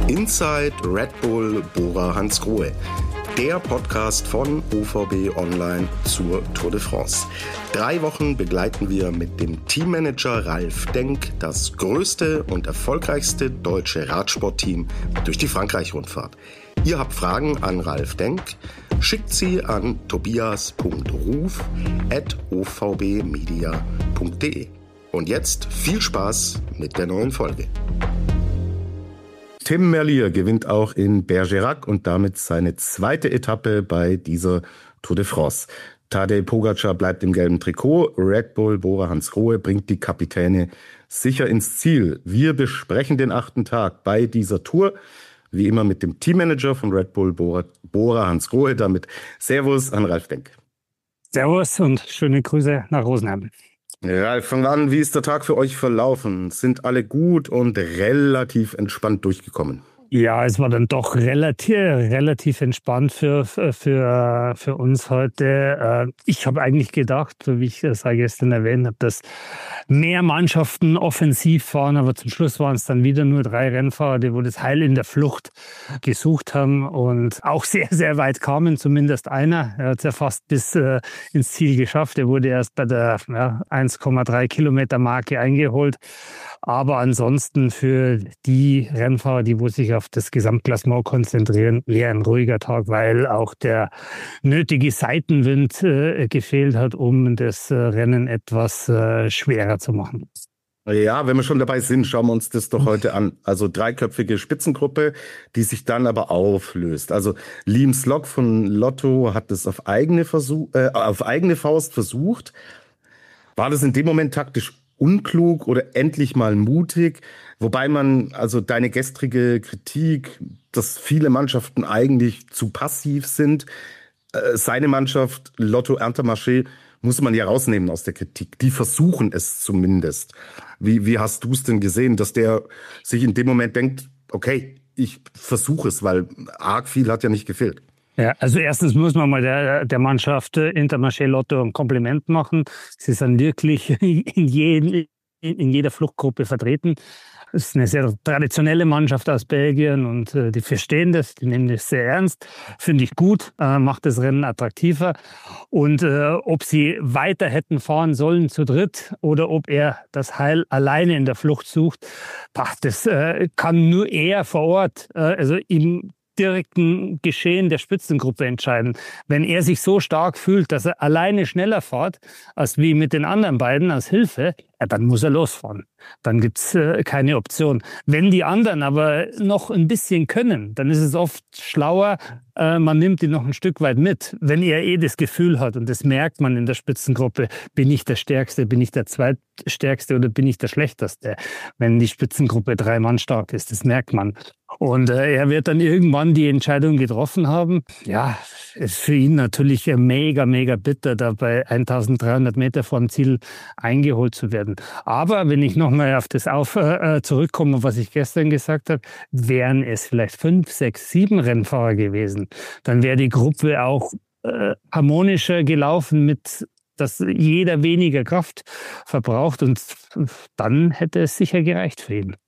Inside Red Bull Bora Hansgrohe, der Podcast von OVB Online zur Tour de France. 3 Wochen begleiten wir mit dem Teammanager Ralf Denk das größte und erfolgreichste deutsche Radsportteam durch die Frankreich-Rundfahrt. Ihr habt Fragen an Ralf Denk? Schickt sie an tobias.ruf@ovbmedia.de. Und jetzt viel Spaß mit der neuen Folge. Tim Merlier gewinnt auch in Bergerac und damit seine zweite Etappe bei dieser Tour de France. Tadej Pogačar bleibt im gelben Trikot. Red Bull Bora Hansgrohe bringt die Kapitäne sicher ins Ziel. Wir besprechen den 8. Tag bei dieser Tour. Wie immer mit dem Teammanager von Red Bull Bora Hansgrohe. Damit Servus an Ralf Denk. Servus und schöne Grüße nach Rosenheim. Ralf, fangen wir an. Wie ist der Tag für euch verlaufen? Sind alle gut und relativ entspannt durchgekommen? Ja, es war dann doch relativ entspannt für uns heute. Ich habe eigentlich gedacht, so wie ich es gestern erwähnt habe, dass mehr Mannschaften offensiv fahren, aber zum Schluss waren es dann wieder nur 3 Rennfahrer, die das Heil in der Flucht gesucht haben und auch sehr, sehr weit kamen, zumindest einer. Er hat es ja fast bis ins Ziel geschafft. Er wurde erst bei der 1,3 Kilometer Marke eingeholt. Aber ansonsten für die Rennfahrer, die sich auf das Gesamtklassement konzentrieren, eher ein ruhiger Tag, weil auch der nötige Seitenwind gefehlt hat, um das Rennen etwas schwerer zu machen. Ja, wenn wir schon dabei sind, schauen wir uns das doch heute an. Also 3-köpfige Spitzengruppe, die sich dann aber auflöst. Also Liam Slock von Lotto hat es auf eigene Faust versucht. War das in dem Moment taktisch unklug oder endlich mal mutig? Wobei man, also deine gestrige Kritik, dass viele Mannschaften eigentlich zu passiv sind. Seine Mannschaft, Lotto Intermarché, muss man ja rausnehmen aus der Kritik. Die versuchen es zumindest. Wie hast du es denn gesehen, dass der sich in dem Moment denkt, okay, ich versuche es, weil arg viel hat ja nicht gefehlt. Ja, also erstens muss man mal der Mannschaft Intermarché Lotto ein Kompliment machen. Sie sind wirklich in jeder Fluchtgruppe vertreten. Es ist eine sehr traditionelle Mannschaft aus Belgien und die verstehen das, die nehmen das sehr ernst. Finde ich gut, macht das Rennen attraktiver. Und ob sie weiter hätten fahren sollen zu dritt oder ob er das Heil alleine in der Flucht sucht, das kann nur er vor Ort, also im direkten Geschehen der Spitzengruppe entscheiden. Wenn er sich so stark fühlt, dass er alleine schneller fährt, als wie mit den anderen beiden als Hilfe, ja, dann muss er losfahren. Dann gibt's keine Option. Wenn die anderen aber noch ein bisschen können, dann ist es oft schlauer, man nimmt ihn noch ein Stück weit mit. Wenn er das Gefühl hat, und das merkt man in der Spitzengruppe, bin ich der Stärkste, bin ich der Zweitstärkste oder bin ich der Schlechteste? Wenn die Spitzengruppe 3 Mann stark ist, das merkt man. Und er wird dann irgendwann die Entscheidung getroffen haben. Ja, ist für ihn natürlich mega, mega bitter, da bei 1300 Meter vom Ziel eingeholt zu werden. Aber wenn ich nochmal auf das zurückkomme, was ich gestern gesagt habe, wären es vielleicht 5, 6, 7 Rennfahrer gewesen, dann wäre die Gruppe auch harmonischer gelaufen, dass jeder weniger Kraft verbraucht und dann hätte es sicher gereicht für ihn.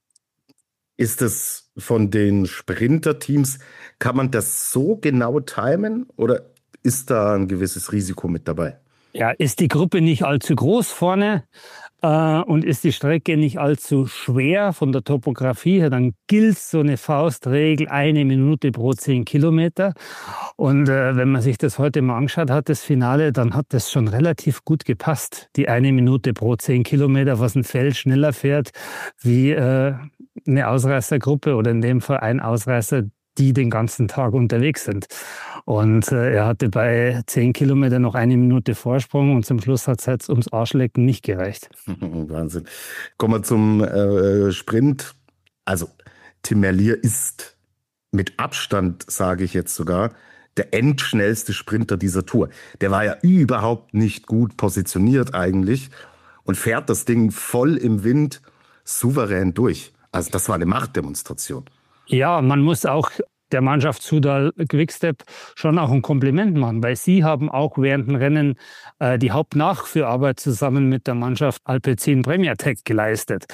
Ist es von den Sprinterteams, kann man das so genau timen oder ist da ein gewisses Risiko mit dabei? Ja, ist die Gruppe nicht allzu groß vorne und ist die Strecke nicht allzu schwer von der Topografie her, dann gilt so eine Faustregel 1 Minute pro 10 Kilometer. Und wenn man sich das heute mal angeschaut hat, das Finale, dann hat das schon relativ gut gepasst. Die 1 Minute pro 10 Kilometer, was ein Feld schneller fährt wie eine Ausreißergruppe oder in dem Fall ein Ausreißer, die den ganzen Tag unterwegs sind. Und er hatte bei 10 Kilometern noch 1 Minute Vorsprung und zum Schluss hat es jetzt ums Arschlecken nicht gereicht. Wahnsinn. Kommen wir zum Sprint. Also Tim Merlier ist mit Abstand, sage ich jetzt sogar, der endschnellste Sprinter dieser Tour. Der war ja überhaupt nicht gut positioniert eigentlich und fährt das Ding voll im Wind souverän durch. Also das war eine Machtdemonstration. Ja, man muss auch der Mannschaft Soudal Quickstep schon auch ein Kompliment machen, weil sie haben auch während dem Rennen die Hauptnachführarbeit zusammen mit der Mannschaft Alpecin Premier Tech geleistet.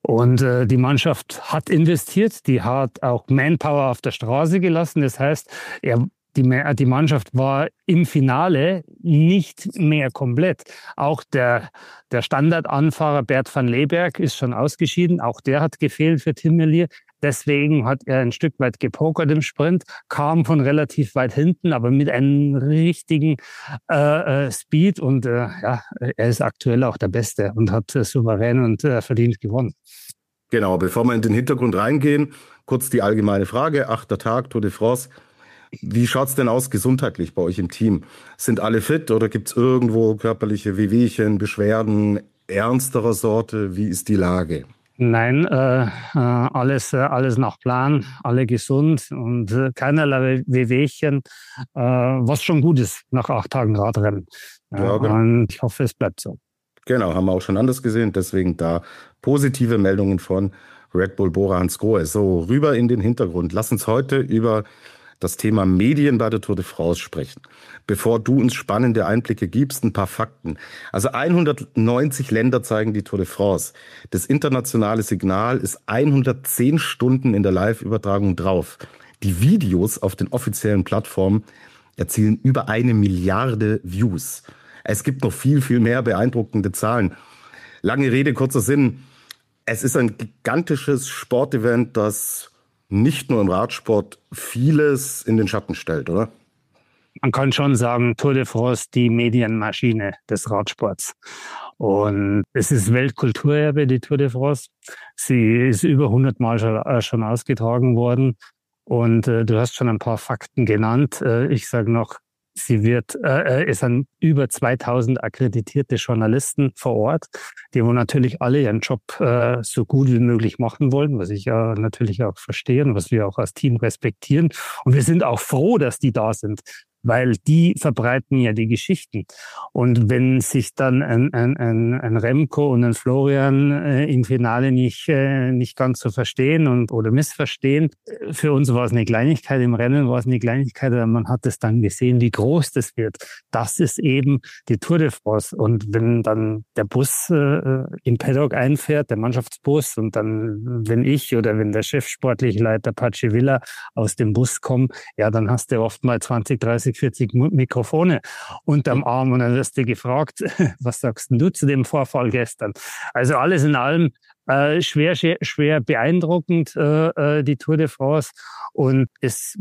Und die Mannschaft hat investiert, die hat auch Manpower auf der Straße gelassen. Das heißt, die Mannschaft war im Finale nicht mehr komplett. Auch der Standardanfahrer Bert van Leeberg ist schon ausgeschieden. Auch der hat gefehlt für Tim Merlier. Deswegen hat er ein Stück weit gepokert im Sprint, kam von relativ weit hinten, aber mit einem richtigen Speed. Und er ist aktuell auch der Beste und hat souverän und verdient gewonnen. Genau, bevor wir in den Hintergrund reingehen, kurz die allgemeine Frage. 8. Tag, Tour de France. Wie schaut's denn aus gesundheitlich bei euch im Team? Sind alle fit oder gibt's irgendwo körperliche Wehwehchen, Beschwerden ernsterer Sorte? Wie ist die Lage? Nein, alles nach Plan, alle gesund und keinerlei Wehwehchen, was schon gut ist nach 8 Tagen Radrennen. Ja, genau. Und ich hoffe, es bleibt so. Genau, haben wir auch schon anders gesehen. Deswegen da positive Meldungen von Red Bull Bora Hansgrohe. So, rüber in den Hintergrund. Lass uns heute über das Thema Medien bei der Tour de France sprechen. Bevor du uns spannende Einblicke gibst, ein paar Fakten. Also 190 Länder zeigen die Tour de France. Das internationale Signal ist 110 Stunden in der Live-Übertragung drauf. Die Videos auf den offiziellen Plattformen erzielen über 1 Milliarde Views. Es gibt noch viel, viel mehr beeindruckende Zahlen. Lange Rede, kurzer Sinn. Es ist ein gigantisches Sportevent, das nicht nur im Radsport vieles in den Schatten stellt, oder? Man kann schon sagen, Tour de France, die Medienmaschine des Radsports. Und es ist Weltkulturerbe, die Tour de France. Sie ist über 100 Mal schon ausgetragen worden. Und du hast schon ein paar Fakten genannt. Ich sage noch, es sind über 2000 akkreditierte Journalisten vor Ort, die natürlich alle ihren Job so gut wie möglich machen wollen, was ich ja natürlich auch verstehe und was wir auch als Team respektieren. Und wir sind auch froh, dass die da sind, weil die verbreiten ja die Geschichten. Und wenn sich dann ein Remco und ein Florian im Finale nicht ganz so verstehen oder missverstehen, für uns war es eine Kleinigkeit, im Rennen war es eine Kleinigkeit, aber man hat es dann gesehen, wie groß das wird. Das ist eben die Tour de France. Und wenn dann der Bus im Paddock einfährt, der Mannschaftsbus, und dann, wenn ich oder wenn der chefsportliche Leiter Pachi Villa aus dem Bus kommt, ja, dann hast du oft mal 20, 30, 40 Mikrofone unterm Arm und dann wirst du gefragt, was sagst denn du zu dem Vorfall gestern? Also alles in allem schwer beeindruckend, die Tour de France. Und es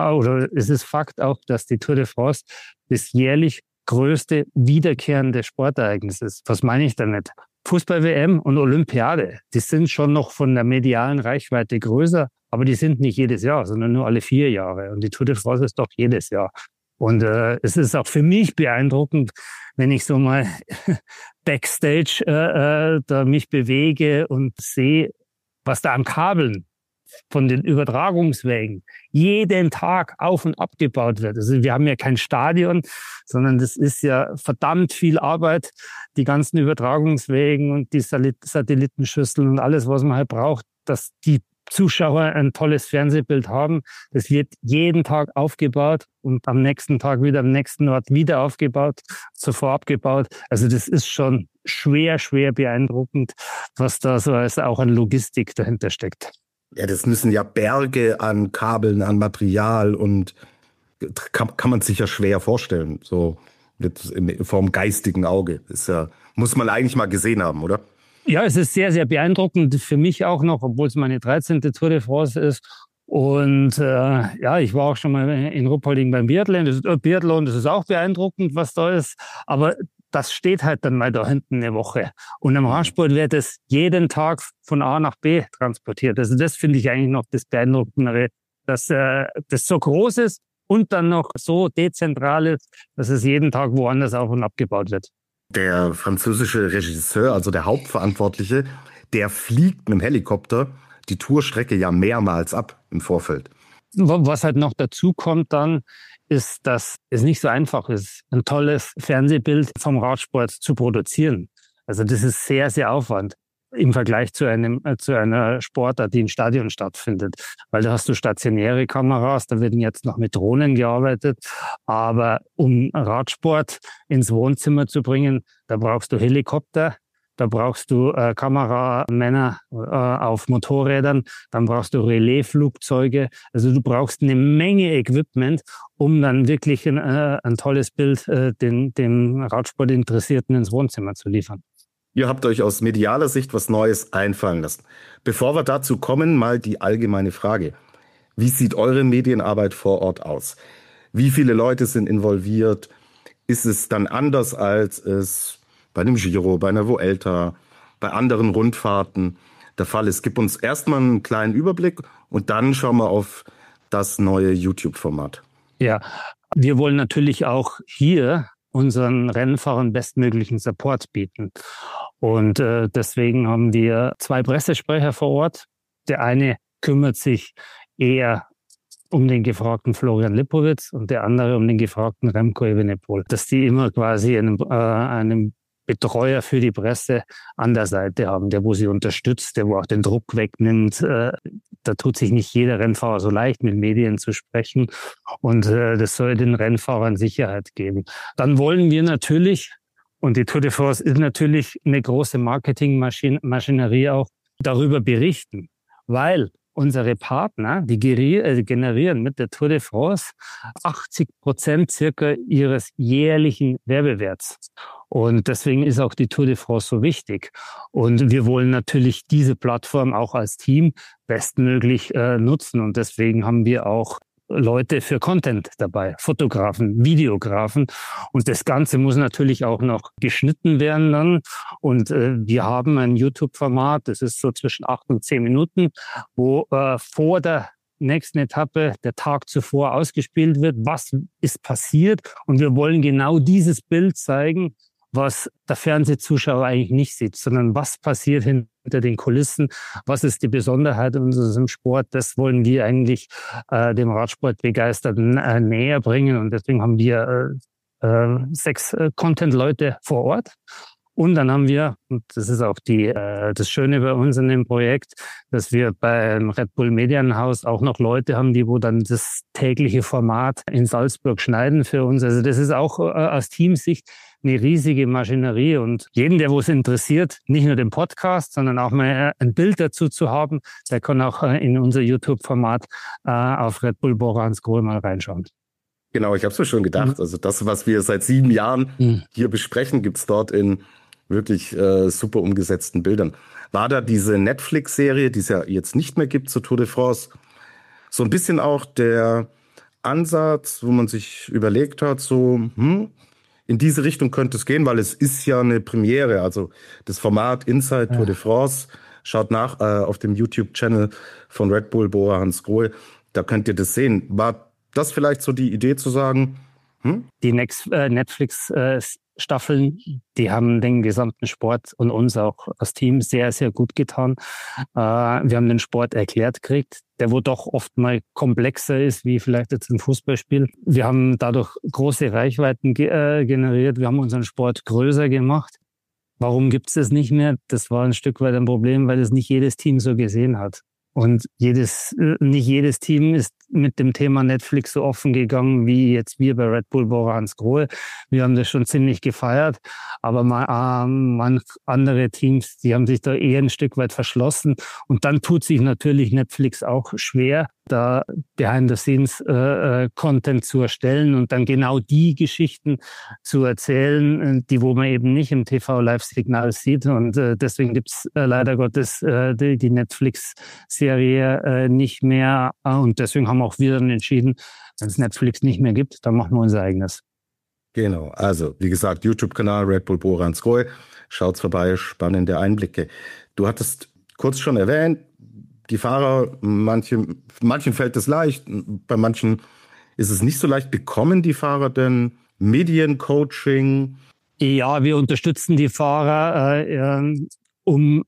ist Fakt auch, dass die Tour de France das jährlich größte wiederkehrende Sportereignis ist. Was meine ich damit? Fußball-WM und Olympiade, die sind schon noch von der medialen Reichweite größer, aber die sind nicht jedes Jahr, sondern nur alle 4 Jahre. Und die Tour de France ist doch jedes Jahr. Und es ist auch für mich beeindruckend, wenn ich so mal Backstage da mich bewege und sehe, was da an Kabeln von den Übertragungswegen jeden Tag auf und abgebaut wird. Also wir haben ja kein Stadion, sondern das ist ja verdammt viel Arbeit, die ganzen Übertragungswegen und die Satellitenschüsseln und alles, was man halt braucht, dass die Zuschauer ein tolles Fernsehbild haben. Das wird jeden Tag aufgebaut und am nächsten Tag wieder am nächsten Ort wieder aufgebaut, zuvor abgebaut. Also das ist schon schwer beeindruckend, was da so als auch an Logistik dahinter steckt. Ja, das müssen ja Berge an Kabeln, an Material und kann man sich ja schwer vorstellen, so vom geistigen Auge. Ist ja, muss man eigentlich mal gesehen haben, oder? Ja, es ist sehr beeindruckend für mich auch noch, obwohl es meine 13. Tour de France ist. Und ich war auch schon mal in Ruppolding beim Biathlon. Das ist auch beeindruckend, was da ist. Aber das steht halt dann mal da hinten eine Woche. Und im Radsport wird es jeden Tag von A nach B transportiert. Also das finde ich eigentlich noch das Beeindruckendere, dass das so groß ist und dann noch so dezentral ist, dass es jeden Tag woanders auf und abgebaut wird. Der französische Regisseur, also der Hauptverantwortliche, der fliegt mit dem Helikopter die Tourstrecke ja mehrmals ab im Vorfeld. Was halt noch dazu kommt dann, ist, dass es nicht so einfach ist, ein tolles Fernsehbild vom Radsport zu produzieren. Also das ist sehr Aufwand im Vergleich zu einer Sportart, die im Stadion stattfindet. Weil da hast du stationäre Kameras, da werden jetzt noch mit Drohnen gearbeitet. Aber um Radsport ins Wohnzimmer zu bringen, da brauchst du Helikopter, da brauchst du Kameramänner auf Motorrädern, dann brauchst du Relaisflugzeuge. Also du brauchst eine Menge Equipment, um dann wirklich ein tolles Bild dem Radsportinteressierten ins Wohnzimmer zu liefern. Ihr habt euch aus medialer Sicht was Neues einfallen lassen. Bevor wir dazu kommen, mal die allgemeine Frage. Wie sieht eure Medienarbeit vor Ort aus? Wie viele Leute sind involviert? Ist es dann anders, als es bei einem Giro, bei einer Vuelta, bei anderen Rundfahrten der Fall ist? Gib uns erstmal einen kleinen Überblick und dann schauen wir auf das neue YouTube-Format. Ja, wir wollen natürlich auch hier unseren Rennfahrern bestmöglichen Support bieten. Und deswegen haben wir 2 Pressesprecher vor Ort. Der eine kümmert sich eher um den gefragten Florian Lipowitz und der andere um den gefragten Remco Evenepoel. Dass die immer quasi einen Betreuer für die Presse an der Seite haben, der wo sie unterstützt, der wo auch den Druck wegnimmt. Da tut sich nicht jeder Rennfahrer so leicht, mit Medien zu sprechen. Und das soll den Rennfahrern Sicherheit geben. Dann wollen wir natürlich, und die Tour de France ist natürlich eine große Marketingmaschinerie auch, darüber berichten. Weil unsere Partner, die generieren mit der Tour de France 80% circa ihres jährlichen Werbewerts. Und deswegen ist auch die Tour de France so wichtig. Und wir wollen natürlich diese Plattform auch als Team bestmöglich nutzen. Und deswegen haben wir auch Leute für Content dabei, Fotografen, Videografen. Und das Ganze muss natürlich auch noch geschnitten werden dann. Und wir haben ein YouTube-Format, das ist so zwischen 8 und 10 Minuten, wo vor der nächsten Etappe der Tag zuvor ausgespielt wird, was ist passiert. Und wir wollen genau dieses Bild zeigen, was der Fernsehzuschauer eigentlich nicht sieht, sondern was passiert hinter den Kulissen, was ist die Besonderheit unseres Sport, das wollen wir eigentlich dem Radsportbegeisterten näher bringen und deswegen haben wir 6 Content-Leute vor Ort. Und dann haben wir, und das ist auch das Schöne bei uns in dem Projekt, dass wir beim Red Bull Medienhaus auch noch Leute haben, die wo dann das tägliche Format in Salzburg schneiden für uns. Also das ist auch aus Teamsicht eine riesige Maschinerie und jeden, der es interessiert, nicht nur den Podcast, sondern auch mal ein Bild dazu zu haben, der kann auch in unser YouTube-Format auf Red Bull Bora Hansgrohe mal reinschauen. Genau, ich habe es mir schon gedacht. Also das, was wir seit 7 Jahren hier besprechen, gibt's dort in wirklich super umgesetzten Bildern. War da diese Netflix-Serie, die es ja jetzt nicht mehr gibt zur Tour de France, so ein bisschen auch der Ansatz, wo man sich überlegt hat, so in diese Richtung könnte es gehen, weil es ist ja eine Premiere. Also das Format Inside Tour de France, schaut nach auf dem YouTube-Channel von Red Bull Bora Hansgrohe, da könnt ihr das sehen. War das vielleicht so die Idee zu sagen? Die Netflix Staffeln, die haben den gesamten Sport und uns auch als Team sehr, sehr gut getan. Wir haben den Sport erklärt gekriegt, der wo doch oft mal komplexer ist, wie vielleicht jetzt ein Fußballspiel. Wir haben dadurch große Reichweiten generiert. Wir haben unseren Sport größer gemacht. Warum gibt es das nicht mehr? Das war ein Stück weit ein Problem, weil es nicht jedes Team so gesehen hat. Und nicht jedes Team ist mit dem Thema Netflix so offen gegangen, wie jetzt wir bei Red Bull Bora Hansgrohe. Wir haben das schon ziemlich gefeiert, aber manche andere Teams, die haben sich da eher ein Stück weit verschlossen. Und dann tut sich natürlich Netflix auch schwer, da Behind-the-Scenes-Content zu erstellen und dann genau die Geschichten zu erzählen, die wo man eben nicht im TV-Live-Signal sieht. Und deswegen gibt's leider Gottes die Netflix-Serie nicht mehr. Und deswegen haben auch wir dann entschieden, wenn es Netflix nicht mehr gibt, dann machen wir unser eigenes. Genau, also wie gesagt, YouTube-Kanal Red Bull Bora Hansgrohe. Schaut's vorbei, spannende Einblicke. Du hattest kurz schon erwähnt, die Fahrer, manchen fällt es leicht, bei manchen ist es nicht so leicht. Bekommen die Fahrer denn Mediencoaching? Ja, wir unterstützen die Fahrer, um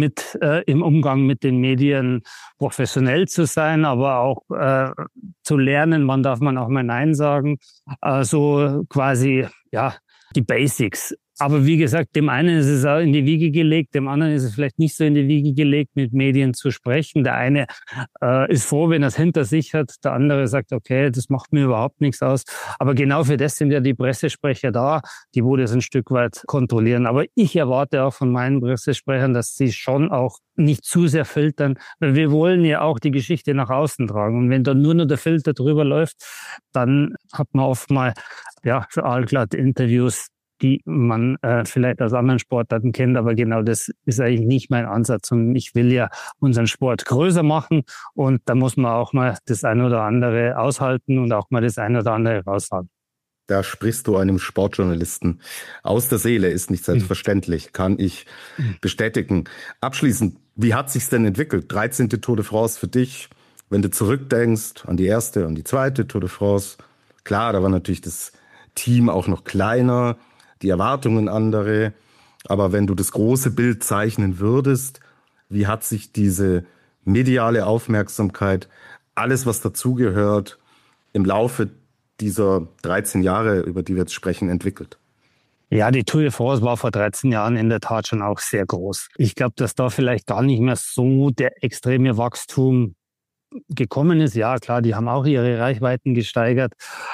im Umgang mit den Medien professionell zu sein, aber auch zu lernen, wann darf man auch mal Nein sagen. Also quasi, ja, die Basics. Aber wie gesagt, dem einen ist es auch in die Wiege gelegt, dem anderen ist es vielleicht nicht so in die Wiege gelegt, mit Medien zu sprechen. Der eine ist froh, wenn er es hinter sich hat. Der andere sagt, okay, das macht mir überhaupt nichts aus. Aber genau für das sind ja die Pressesprecher da, die wo das ein Stück weit kontrollieren. Aber ich erwarte auch von meinen Pressesprechern, dass sie schon auch nicht zu sehr filtern, weil wir wollen ja auch die Geschichte nach außen tragen. Und wenn da nur noch der Filter drüber läuft, dann hat man oft mal so allglatt Interviews, die man vielleicht aus anderen Sportarten kennt, aber genau das ist eigentlich nicht mein Ansatz. Und ich will ja unseren Sport größer machen und da muss man auch mal das eine oder andere aushalten und auch mal das eine oder andere raushauen. Da sprichst du einem Sportjournalisten aus der Seele, ist nicht selbstverständlich, kann ich bestätigen. Abschließend, wie hat sich's denn entwickelt? 13. Tour de France für dich, wenn du zurückdenkst an die erste und die zweite Tour de France. Klar, da war natürlich das Team auch noch kleiner, die Erwartungen andere. Aber wenn du das große Bild zeichnen würdest, wie hat sich diese mediale Aufmerksamkeit, alles was dazugehört, im Laufe dieser 13 Jahre, über die wir jetzt sprechen, entwickelt? Ja, die Tour de France war vor 13 Jahren in der Tat schon auch sehr groß. Ich glaube, dass da vielleicht gar nicht mehr so der extreme Wachstum gekommen ist. Ja, klar, die haben auch ihre Reichweiten gesteigert.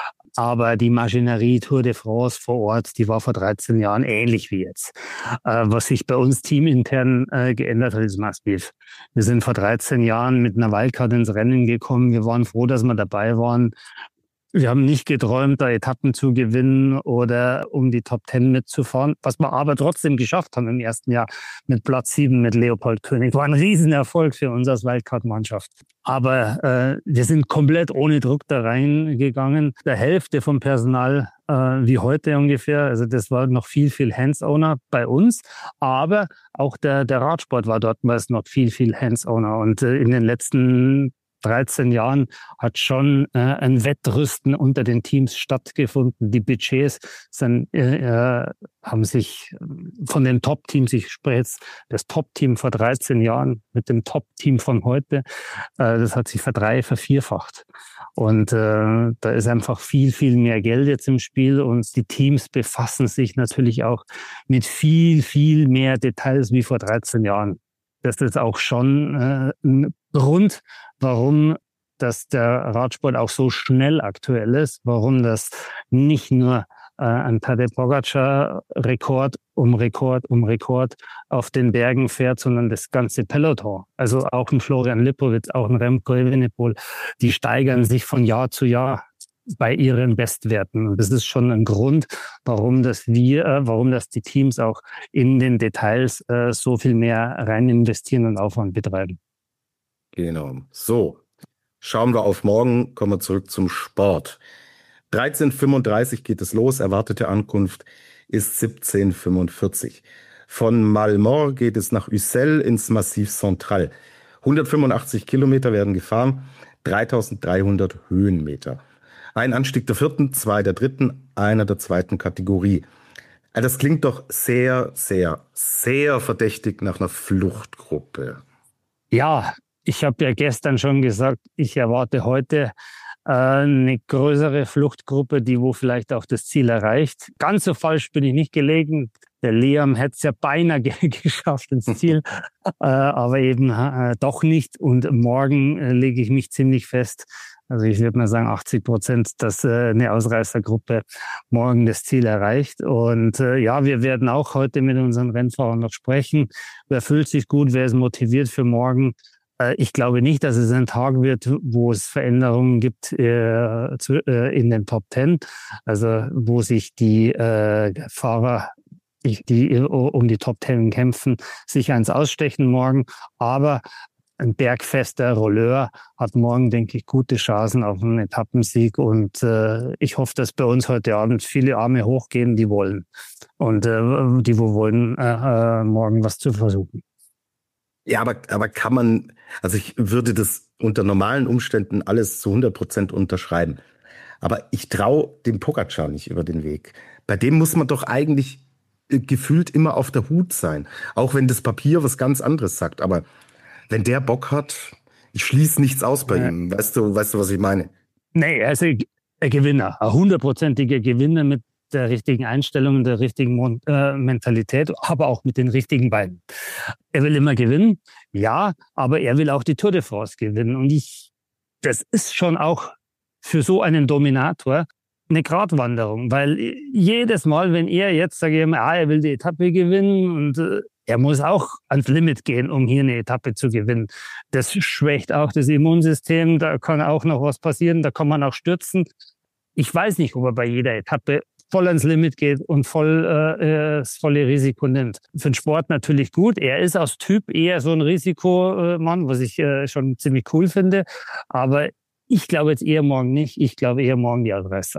Aber die Maschinerie Tour de France vor Ort, die war vor 13 Jahren ähnlich wie jetzt. Was sich bei uns teamintern geändert hat, ist massiv. Wir sind vor 13 Jahren mit einer Wildcard ins Rennen gekommen. Wir waren froh, dass wir dabei waren. Wir haben nicht geträumt, da Etappen zu gewinnen oder um die Top 10 mitzufahren, was wir aber trotzdem geschafft haben im ersten Jahr mit Platz 7 mit Leopold König. War ein Riesenerfolg für uns als Wildcard-Mannschaft. Aber wir sind komplett ohne Druck da reingegangen. Der Hälfte vom Personal wie heute ungefähr. Also das war noch viel, viel Hands-Owner bei uns. Aber auch der Radsport war dort noch viel, viel Hands-Owner. Und in den letzten 13 Jahren hat schon ein Wettrüsten unter den Teams stattgefunden. Die Budgets haben sich von den Top-Teams, ich spreche jetzt das Top-Team vor 13 Jahren mit dem Top-Team von heute, das hat sich vervierfacht. Und da ist einfach viel, viel mehr Geld jetzt im Spiel und die Teams befassen sich natürlich auch mit viel, viel mehr Details wie vor 13 Jahren. Das ist auch schon ein Grund, warum dass der Radsport auch so schnell aktuell ist, warum das nicht nur ein Tadej Pogačar Rekord um Rekord auf den Bergen fährt, sondern das ganze Peloton. Also auch ein Florian Lipowitz, auch ein Remco Evenepoel, die steigern sich von Jahr zu Jahr bei ihren Bestwerten. Und das ist schon ein Grund, warum das die Teams auch in den Details so viel mehr rein investieren und Aufwand betreiben. Genau. So, schauen wir auf morgen, kommen wir zurück zum Sport. 13:35 geht es los, erwartete Ankunft ist 17:45. Von Malmort geht es nach Ussel ins Massif Central. 185 Kilometer werden gefahren, 3.300 Höhenmeter. Ein Anstieg der 4., 2 der 3., einer der 2. Kategorie. Das klingt doch sehr, sehr, sehr verdächtig nach einer Fluchtgruppe. Ja, ich habe ja gestern schon gesagt, ich erwarte heute eine größere Fluchtgruppe, die wo vielleicht auch das Ziel erreicht. Ganz so falsch bin ich nicht gelegen. Der Liam hätte es ja beinahe geschafft ins Ziel, aber eben doch nicht. Und morgen lege ich mich ziemlich fest. Also ich würde mal sagen 80%, dass eine Ausreißergruppe morgen das Ziel erreicht. Und wir werden auch heute mit unseren Rennfahrern noch sprechen. Wer fühlt sich gut, wer ist motiviert für morgen? Ich glaube nicht, dass es ein Tag wird, wo es Veränderungen gibt in den Top 10. Also wo sich die Fahrer, die um die Top 10 kämpfen, sich eins ausstechen morgen. Aber ein bergfester Rolleur hat morgen, denke ich, gute Chancen auf einen Etappensieg. Und ich hoffe, dass bei uns heute Abend viele Arme hochgehen, die wollen. Und die wo wollen, morgen was zu versuchen. Ja, aber kann man, also ich würde das unter normalen Umständen alles zu 100% unterschreiben. Aber ich traue dem Pogačar nicht über den Weg. Bei dem muss man doch eigentlich gefühlt immer auf der Hut sein. Auch wenn das Papier was ganz anderes sagt. Aber wenn der Bock hat, ich schließe nichts aus bei ihm. Weißt du, was ich meine? Nee, er ist ein Gewinner. Ein 100%iger Gewinner mit der richtigen Einstellung, der richtigen Mentalität, aber auch mit den richtigen Beinen. Er will immer gewinnen, ja, aber er will auch die Tour de France gewinnen. Und das ist schon auch für so einen Dominator eine Gratwanderung, weil jedes Mal, wenn er jetzt, sage ich mal, er will die Etappe gewinnen und er muss auch ans Limit gehen, um hier eine Etappe zu gewinnen. Das schwächt auch das Immunsystem, da kann auch noch was passieren, da kann man auch stürzen. Ich weiß nicht, ob er bei jeder Etappe voll ans Limit geht und das volle Risiko nimmt. Für den Sport natürlich gut. Er ist aus Typ eher so ein Risikomann, was ich schon ziemlich cool finde. Aber ich glaube jetzt eher morgen nicht. Ich glaube eher morgen die Adresse.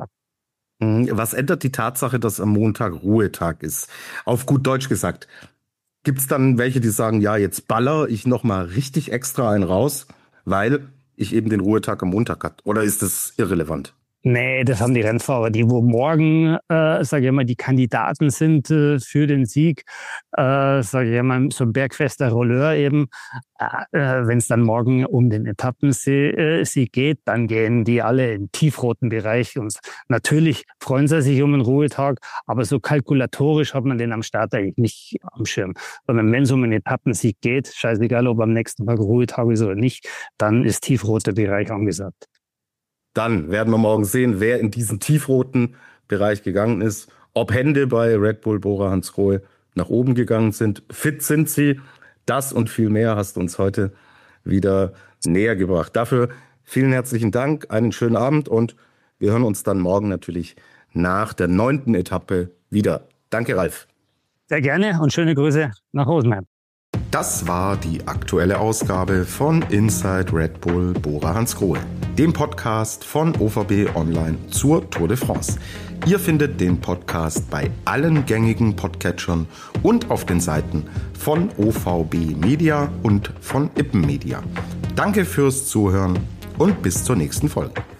Was ändert die Tatsache, dass am Montag Ruhetag ist? Auf gut Deutsch gesagt. Gibt es dann welche, die sagen, ja, jetzt baller ich nochmal richtig extra einen raus, weil ich eben den Ruhetag am Montag hatte? Oder ist das irrelevant? Nee, das haben die Rennfahrer, die wo morgen, sage ich mal, die Kandidaten sind für den Sieg, sage ich mal, so ein bergfester Rolleur eben. Wenn es dann morgen um den Etappensieg geht, dann gehen die alle im tiefroten Bereich. Und natürlich freuen sie sich um einen Ruhetag, aber so kalkulatorisch hat man den am Start eigentlich nicht am Schirm. Sondern wenn es um einen Etappensieg geht, scheißegal, ob am nächsten Tag Ruhetag ist oder nicht, dann ist tiefroter Bereich angesagt. Dann werden wir morgen sehen, wer in diesen tiefroten Bereich gegangen ist. Ob Hände bei Red Bull Bora Hansgrohe nach oben gegangen sind. Fit sind sie. Das und viel mehr hast du uns heute wieder näher gebracht. Dafür vielen herzlichen Dank, einen schönen Abend und wir hören uns dann morgen natürlich nach der 9. Etappe wieder. Danke, Ralf. Sehr gerne und schöne Grüße nach Rosenheim. Das war die aktuelle Ausgabe von Inside Red Bull Bora Hansgrohe, dem Podcast von OVB Online zur Tour de France. Ihr findet den Podcast bei allen gängigen Podcatchern und auf den Seiten von OVB Media und von Ippen Media. Danke fürs Zuhören und bis zur nächsten Folge.